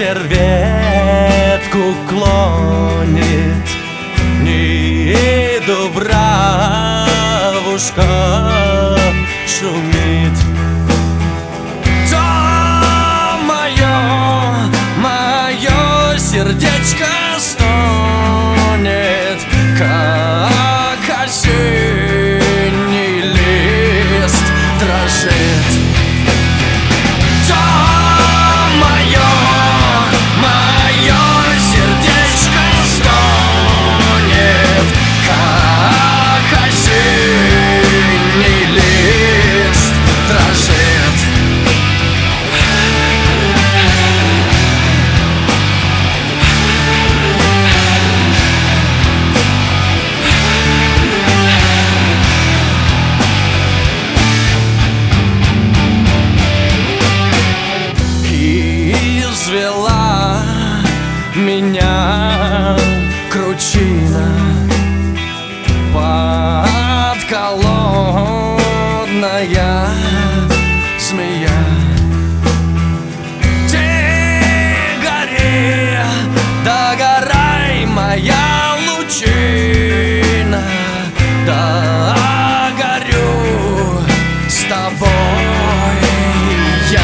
Ветер ветку клонит, не дубравушка шумит. То мое сердечко стонет, как осенний лист дрожит. То мое сердечко стонет, как осенний лист дрожит. Извела меня кручина, подколодная змея. Ты гори, догорай, моя лучина, догорю с тобой я.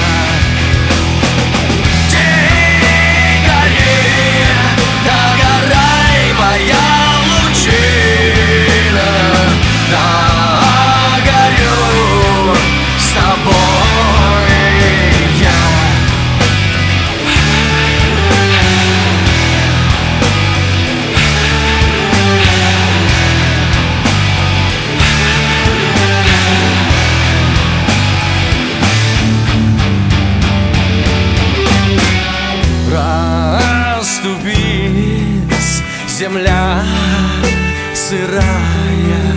Расступись, земля сырая,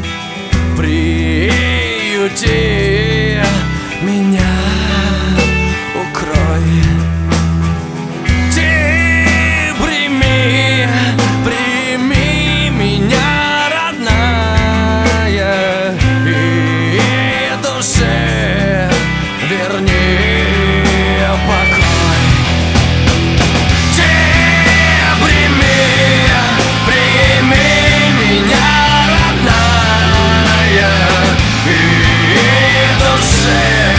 приюти меня, укрой. Ты прими меня, родная, и душе верни покой. Прими меня, родная, и душе